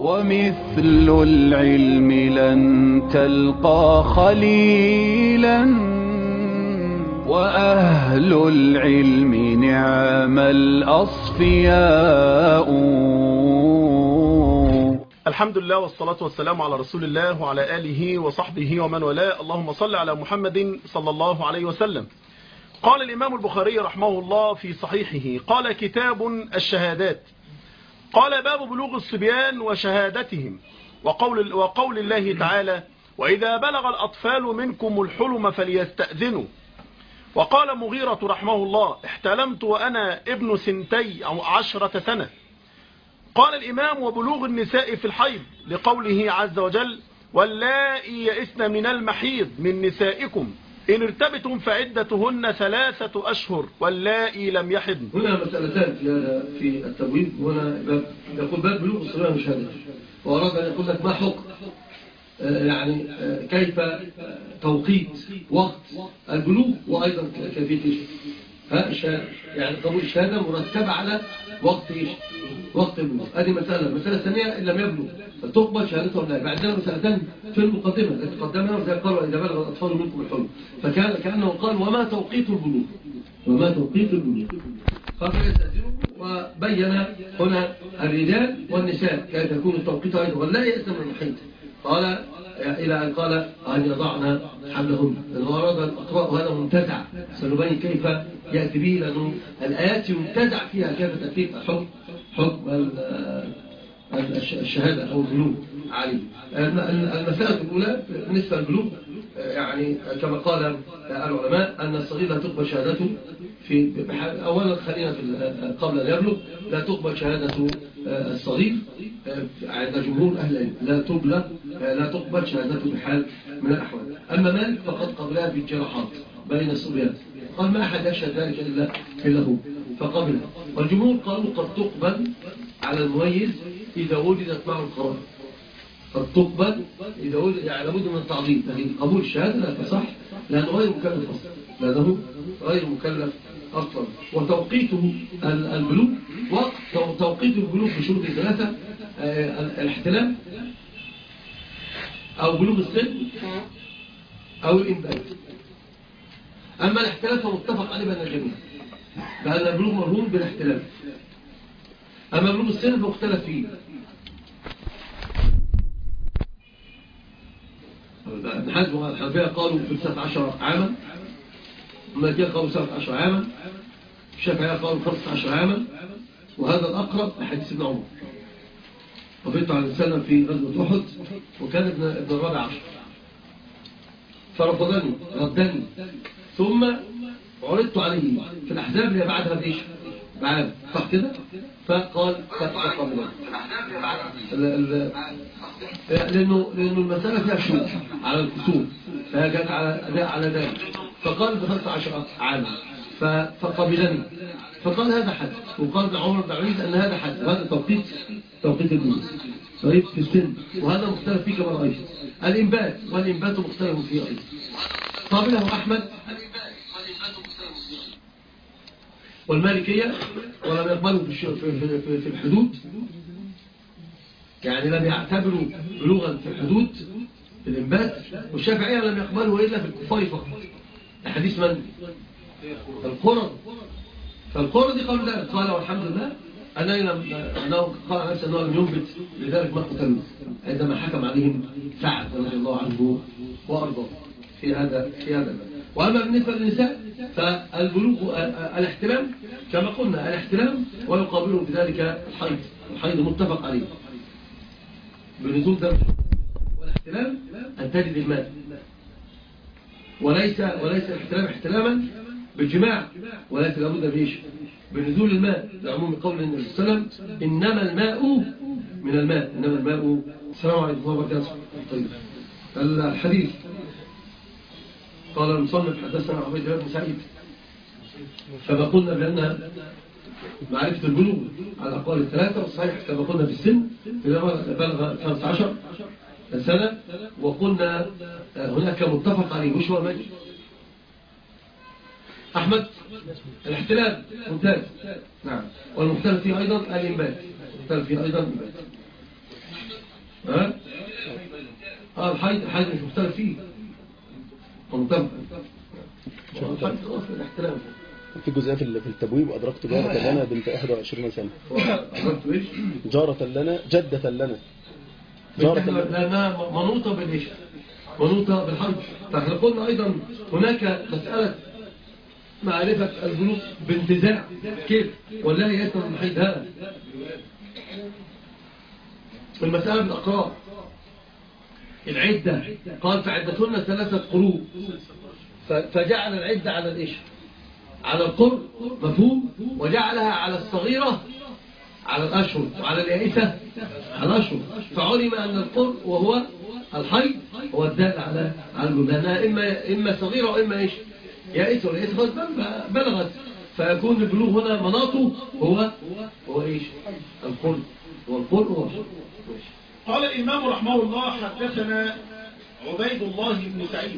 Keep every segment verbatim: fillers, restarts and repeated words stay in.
ومثل العلم لن تلقى خليلا وأهل العلم نعم الأصفياء. الحمد لله والصلاة والسلام على رسول الله وعلى آله وصحبه ومن والاه. اللهم صل على محمد صلى الله عليه وسلم. قال الإمام البخاري رحمه الله في صحيحه: قال كتاب الشهادات. قال: باب بلوغ الصبيان وشهادتهم، وقول, وقول الله تعالى: وإذا بلغ الأطفال منكم الحلم فليستأذنوا. وقال مغيرة رحمه الله: احتلمت وأنا ابن سنتي أو عشرة سنة. قال الإمام: وبلوغ النساء في الحيض، لقوله عز وجل: واللائي يئسن من المحيض من نسائكم إن ارتبتم فعدتهن ثلاثة أشهر واللائي لم يحضن. هنا مسألتان في هذا في التبويب. هنا يقول باب بلوغ الصبيان وشهادته، وأراد أن يقول لك ما حكم يعني كيف توقيت وقت البلوغ وأيضا كيفية الشهادة، يعني قبول الشهادة مرتبة على وقت إيش؟ وقت البلوغ. هذه مسألة. المسألة الثانية: إن لم يبلغ فتقبل شهادته ولا لا. بعدنا مسألتان في المقدمة التي قدمنا، وزي قالوا إذا بلغ الأطفال منكم الحلم، فكان كأنه قال: وما توقيت البلوغ؟ وما توقيت البلوغ؟ قبل يستأذنوا، وبين هنا الرجال والنساء كيف يكون التوقيت أيضا. ولا يأتم من المحيط، قال إلى أن قال أن يضعنا حملهن، لأنه أراد الأقراء وهذا منتزع، سنبين كيف يأتي به، لأنه الآيات ينتزع فيها كيف تأتي حكم حكم الشهادة أو البلوغ عليه. المسألة الأولى بالنسبة للبلوغ، يعني كما قال العلماء أن الصغير لا تقبل شهادته في أولا خلينا في قبل أن يبلغ، لا تقبل شهادة الصغير عند جمهور أهل العلم، لا تقبل لا تقبل شهادته بحال من الأحوال. أما مالك فقد قبلها بالجراحات بين الصبيان، قال ما أحد يشهد ذلك إلا إلا هو، فقبلها. والجمهور قالوا قد تقبل على المميز إذا وجدت معه القرار، قد تقبل إذا وجد، يعني لابد من التعظيم، لكن قبول الشهادة لا تصح لأنه غير مكلف أصلا، لأنه غير مكلف أصلا. وتوقيته البلوغ، وقت توقيت البلوغ بشروط ثلاثة: الاحتلام أو بلوغ السن أو الإنبات. أما الاحتلام فمتفق عليه بين الجميع، لأن البلوغ مرهون بالاحتلام. أما بلوغ السن فمختلف فيه. الحزب والحنفية قالوا في تسعة عشر عاما، المالكية قالوا سبعة عشر عاما، الشافعية قالوا خمسة عشر عاما، وهذا الأقرب لحديث ابن عمر وفيت على السلام في غزوة أحد، وكان ابن ابن الرابع عشر، فرفضني ردني، ثم عرضت عليه في الأحزاب اللي بعدها بإيش؟ بعد صح كده؟ فقال تقبل لأنه لأنه المسألة فيها شروط على الكسور، فهي جاءت على على ذلك، فقال بخمسة عشر عاما فقبلني، فقال هذا حد. وقال ابن عمر بن عبيد أن هذا حد، وهذا توقيت توقيت البلوغ طيب في السن، وهذا مختلف فيه كما رأيت. الإنبات، والإنبات مختلف فيه أيضا. قابله أحمد والمالكية، ولم يقبلوا في في الحدود، يعني لم يعتبروا بلوغا في الحدود في الإنبات. والشافعية لم يقبلوا إلا في الكفار فقط، الحديث من؟ القرى. فالقرى دي قالوا ذلك، قال والحمد لله أنه لم أنه قال عن نفسه أنه لم ينبت، لذلك ما قتلوا عندما حكم عليهم سعد رضي الله عنه وأرضاه في هذا في هذا الباب. وأما بالنسبة للنساء فالبلوغ الاحتلام كما قلنا، الاحتلام ويقابله بذلك الحيض، الحيض متفق عليه بنزول دم. والاحتلام أن تجد الماء، وليس وليس الاحتلام احتلاما بالجماع، ولكن لابد بإيش؟ بنزول الماء، لعموم قول النبي صلى الله عليه وسلم: إنما الماء من الماء، إنما الماء. السلام عليكم ورحمة الله وبركاته. طيب الحديث قال المصنف: حدثنا عبيد الله بن سعيد. كما قلنا بأن معرفة البلوغ على الأقوال الثلاثة، والصحيح كما قلنا في السن بلغ خمسة عشر سنة، وقلنا هناك متفق عليه. وش هو المجد؟ أحمد الاحتلال ممتاز، نعم. والمختلف فيه أيضا الإنبات، المختلف فيه أيضا الإنبات. ها اه الحيض الحيض مش مختلف فيه منطبق الحيض خلاص الاحتلام في جزئيه في التبويب وادركت جاره لنا بنت واحد وعشرين سنه. ادركت ايش؟ جاره لنا جده لنا جاره لنا لانها منوطه بالايش؟ منوطه بالحيض. فاحنا قلنا ايضا هناك مساله معرفه البلوغ بانتزاع كيف ولا يسمى من الحيض هذا المساله بالاقراء العده قال فعدتهن ثلاثه قروء فجعل العده على الايش؟ على القرء مفهوم وجعلها على الصغيرة على الأشهر وعلى اليائسة على الأشهر فعلم أن القرء وهو الحيض هو الدال على على لأنها إما, إما صغيرة وإما إيش يائسة واليائسة بلغت فيكون البلوغ هنا مناطه هو هو إيش القرء والقرء هو قال الإمام رحمه الله حدثنا عبيد الله بن سعيد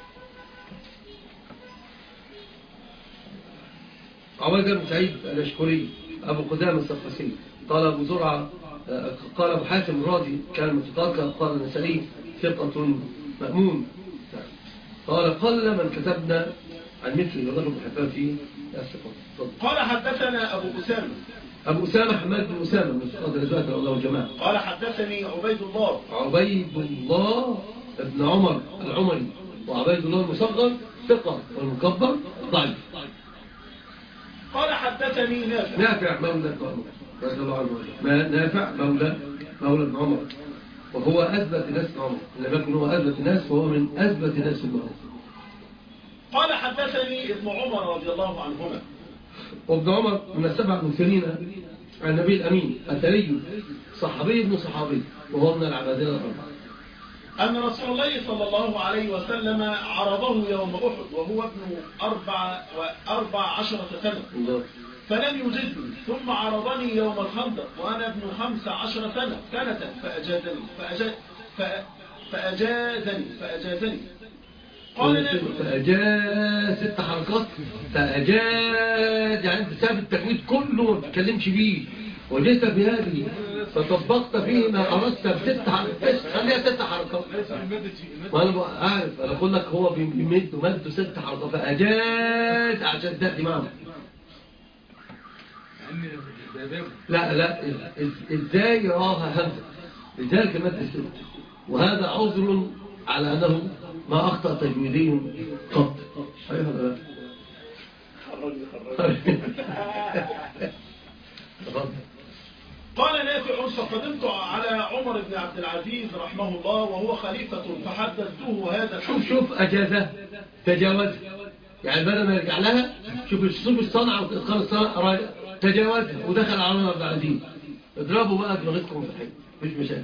عبيد بن سعيد الأشكري أبو قدامة السقسي قال أبو زرعة قال أبو حاتم الرازي كان متقاك قال النسائي ثقة مأمون قال قل من كتبنا عن مثل الرجل بن فيه الثقة. قال حدثنا أبو أسامة أبو أسامة حماد بن أسامة من ثقات الرجال الله والجماعة. قال حدثني عبيد الله عبيد الله ابن عمر العمري وعبيد الله المصغر ثقة والمكبر ضعيف. قال حدثني نافع نافع مولى رضي الله عنه ما نافع مولى مولى ابن عمر وهو أثبت ناس عمر لما يكن هو أثبت ناس فهو من أثبت ناس ابن عمر. قال حدثني ابن عمر رضي الله عنهما وابن عمر من السبع المكثرين عن النبي الأمين الثري صحابي ابن صحابي وهو من العبادلة الأربعة أن رسول الله صلى الله عليه وسلم عرضه يوم أحد وهو ابن أربع وأربع عشرة سنة فلم يجزني ثم عرضني يوم الخندق وأنا ابن خمس عشر سنة سنة فأجازني فأجا فأجازني فأجازني قال فأجاز ست حركات فأجاز يعني أنت ساب التجويد كله ما بتتكلمش بيه وجئت بهذه فطبقت فيه ما أردت بست حركات خليها ست حركات ما أنا أعرف أنا أقول لك هو بيمد ومد ست حركات فأجاز عشان تأتي معه لا لا إزاي يراها همزة لذلك مد ست وهذا عذر على أنه ما أخطأ تجويدي قط أيها لا قال نافع فقدمت على عمر بن عبد العزيز رحمه الله وهو خليفة فحدثته هذا شوف شوف أجازة تجاوز يعني بدل ما يرجع لها شوف الشوف الصنعة وإتقان الصنعة تجاوزها ودخل على عمر بن عبد العزيز اضربوا بقى دماغتكم في الحج مش مشاكل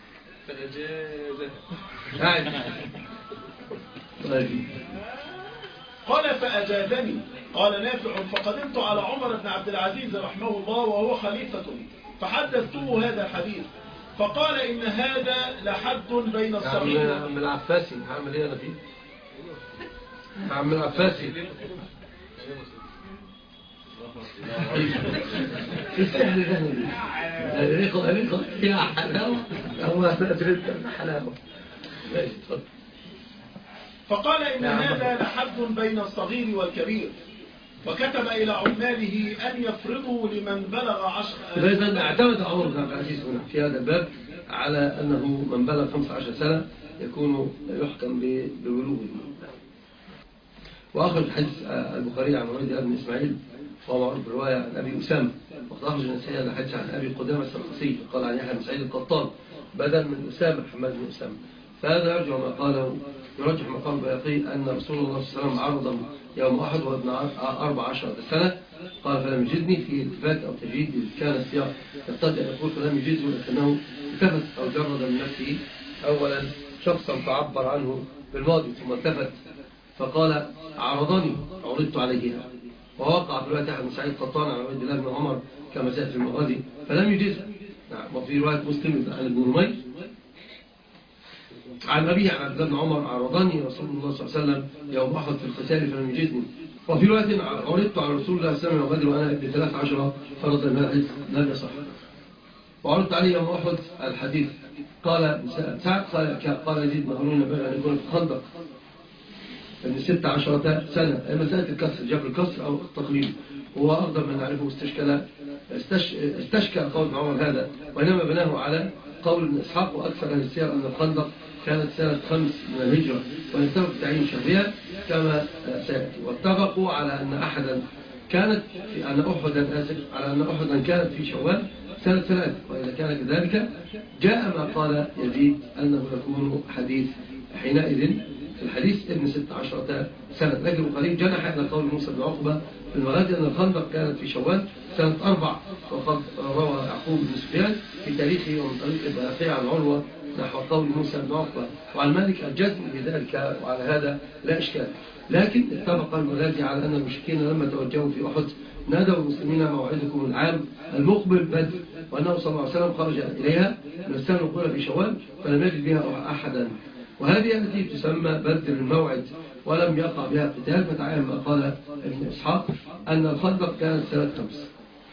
قال فأجازني قال نافع فقدمت على عمر بن عبد العزيز رحمه الله وهو خليفة فحدثته هذا الحديث فقال إن هذا لحد بين الصغير يا عم العفاسي هعمل ايه انا فيه يا عم العفاسي السهل ده ريقه ريقه يا حلاوه هو حلاوه فقال إن هذا لحد بين الصغير والكبير وكتب إلى عماله أن يفرضوا لمن بلغ عشر إذن اعتمد عمر بن عبد العزيز هنا في هذا الباب على أنه من بلغ خمسة عشر سنة يكون يحكم ببلوغه. وأخرج حديث البخاري عن عبيد الله بن إسماعيل وهو معروف بالرواية عن أبي أسامة وقد أخرج النسائي الحديث عن أبي قدامة السرقسي قال عن يحيى بن سعيد القطان بدل من أسامة حماد بن أسامة فهذا يرجع ما قاله يرجح ما قال البيهقي أن رسول الله صلى الله عليه وسلم عرض يوم أحد وابن أربع عشرة سنة قال فلم يجدني في التفات أو تجديد إذ كان السياق يقتضي أن يقول فلم يجده لكنه التفت أو جرد من نفسه أولا شخصا فعبر عنه بالماضي ثم التفت فقال عرضني عرضت عليه ووقع في رواية أحد بن سعيد قطان عن عبد الله بن عمر كما سأل في المغازي فلم يجده. نعم وفي رواية مسلم عن ابن نمير عن أبيه عن عبد الله بن عمر عرضني رسول الله صلى الله عليه وسلم يوم أحد في القتال فلم يجدني. وفي رواية عرضت على رسول الله صلى الله عليه وسلم وأنا ابن ثلاث عشرة فرض الماء لم يصح وعرضت عليه يوم أحد الحديث قال سعد قال, قال يزيد بن هارون ينبغي أن يكون في الخندق من ست عشرة سنة. مسألة الكسر جبر الكسر أو التقليل هو أقدر من نعرفه استشكال استشكل قول ابن عمر هذا، وإنما بناه على قول ابن إسحاق وأكثر أهل السير أن الخندق كانت سنة خمس من الهجرة، ونتفق تعيين شهرها كما سيأتي. واتفقوا على أن أحدا كانت في أن أحدا آسف على أن أحدا كانت في شوال سنة ثلاثة، وإذا كان كذلك جاء ما قال يزيد أنه يكون حديث حينئذ في الحديث ابن ست عشرة سنة. لكن البخاري جنح إلى قول موسى بن عقبة في المغازي أن الخندق كانت في شوال سنة أربع، وقد روى يعقوب بن سفيان في تاريخه ومن طريق الباقي عن عروة نحو قول موسى بن عقبة وعن مالك الجزم بذلك، وعلى هذا لا إشكال. لكن اتفق المغازي على أن المشركين لما توجهوا في أحد نادوا المسلمين موعدكم العام المقبل بدر، وأنه صلى الله عليه وسلم خرج إليها من السنة الأولى في شوال فلم يجد بها أحدا، وهذه التي تسمى بدر الموعد ولم يقع بها قتال. فتعين ما قال ابن إسحاق أن الخندق كانت سنة خمس.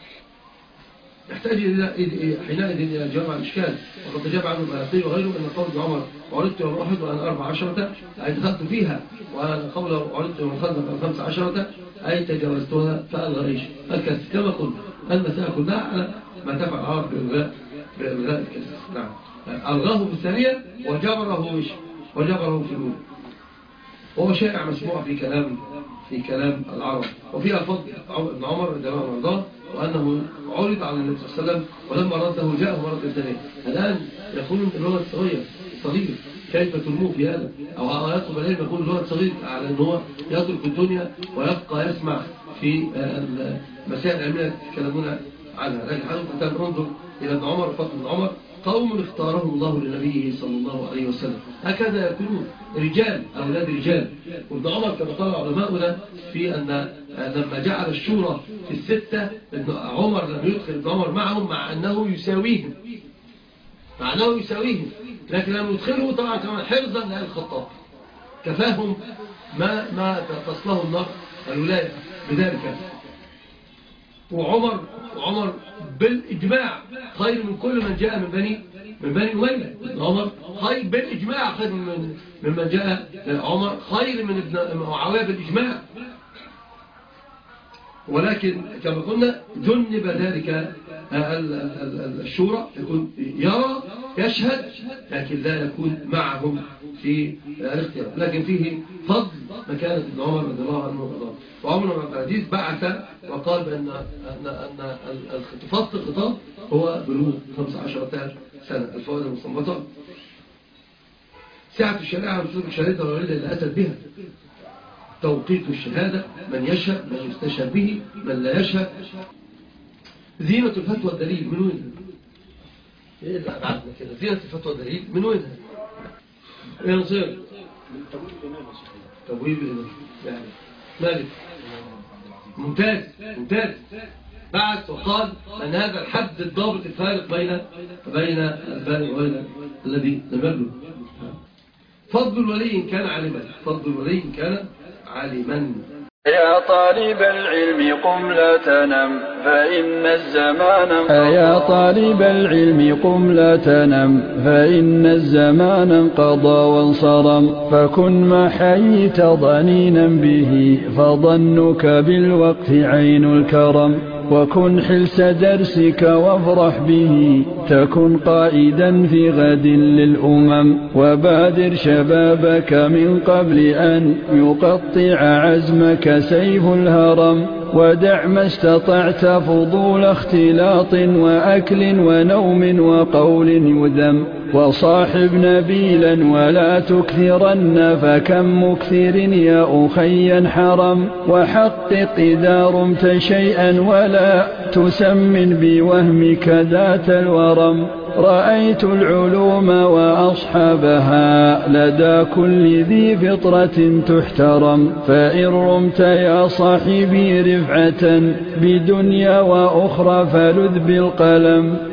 يحتاج حينئذ إلى جمع الإشكال، وقد تجاب عنه البيهقي وغيره أن قول ابن عمر وعرضت يوم أحد وأنا أربع عشرة أي دخلت فيها، وأن قوله وعرضت يوم الخندق خمس عشرة أي تجاوزتها فألغى الكسر. كما قلت المسألة كلها على ما تفعل العرب بإلغاء بإلغاء الكسر. نعم، ألغاه بالثانية وجبره مش وجبره في الأولى، وهو شائع مسموع في كلام في كلام العرب. وفي ألفاظ ابن عمر رضي الله عنه وارضاه وأنه عرض على النبي صلى الله عليه وسلم ولما رده جاءه مرة ثانية. الآن يقولون اللغة الصغير صغير كيف تلموه في هذا، أو يطلب عليه يقول اللغة الصغير على أنه هو يترك الدنيا ويبقى يسمع في المسائل العلمية يتكلمون عنها. لكن حضرتك انظر إلى ابن عمر وفضل ابن عمر قوم اختارهم الله لنبيه صلى الله عليه وسلم، هكذا يكونون رجال أولاد رجال. وابن عمر كما قال علماؤنا في أن لما جعل الشورى في الستة ابن عمر لم يدخل ابن عمر معهم مع أنه يساويهم مع أنه يساويهم لكن لم يدخله طبعا كمان حرزا لأهل الخطاب، كفاهم ما ما تصله النار الولاية بذلك. وعمر وعمر بالإجماع خير من كل من جاء من بني من بني أمية. عمر خير بالإجماع خير من ممن جاء عمر خير من ابن معاوية بالإجماع، ولكن كما قلنا جنب ذلك الشورى، يكون يرى يشهد لكن لا يكون معهم في الاختيار. لكن فيه فضل مكانة ابن عمر رضي الله عنه وارضاه. وعمر بن عبد العزيز بعث وقال بأن أن أن فصل الخطاب هو بلوغ خمس عشرة سنة. الفوائد المستنبطة: سعة الشريعة وشروط الشهادة والوليدة اللي أتت بها، توقيت الشهادة، من يشهد، من يستشهد به، من لا يشهد، زينة الفتوى الدليل من وين؟ ايه اللي بعدنا كده؟ زينة الفتوى الدليل من وين؟ ايه نصير؟ من تبويب الإمام. تبويب الإمام يعني مالك. ممتاز ممتاز. بعث وقال أن هذا الحد الضابط الفارق بين بين البالغ وبين الذي لم يبلغ. فضل الولي إن كان عالما، فضل الولي إن كان عالما. يا طالب العلم قم لا تنم فإن الزمان يا طالب العلم قم لا تنم فإن الزمان انقضى وانصرم، فكن ما حييت ضنينا به فظنك بالوقت عين الكرم، وكن حلس درسك وافرح به تكن قائدا في غد للأمم، وبادر شبابك من قبل أن يقطع عزمك سيف الهرم، ودع ما استطعت فضول اختلاط وأكل ونوم وقول يذم، وصاحب نبيلا ولا تكثرن فكم مكثر يا أخي حرم، وحقق إذا رمت شيئا ولا تسمن بوهمك ذات الورم، رأيت العلوم وأصحابها لدى كل ذي فطرة تحترم، فإن رمت يا صاحبي رفعة بدنيا وأخرى فلذ بالقلم،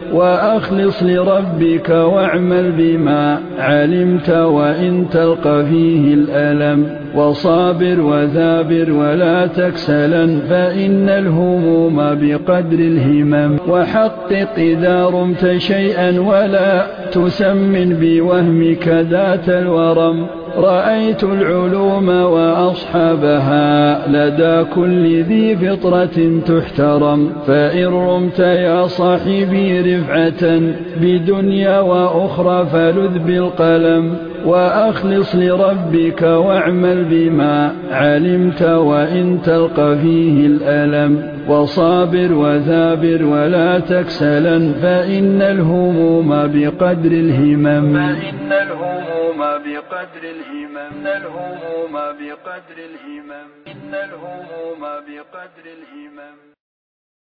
وأخلص لربك واعمل بما علمت وإن تلقى فيه الألم وصابر وذابر ولا تكسلا فإن الهموم بقدر الهمم وحقق إذا رمت شيئا ولا تسمن بوهمك ذات الورم رأيت العلوم وأصحابها لدى كل ذي فطرة تحترم فإن رمت يا صاحبي رفعة بدنيا وأخرى فلذ بالقلم وأخلص لربك واعمل بما علمت وإن تلقى فيه الألم وصابر وذابر ولا تكسلا فإن الهموم بقدر الهمم فإن الهموم بقدر الهمم إن الهموم بقدر الهمم إن الهموم بقدر الهمم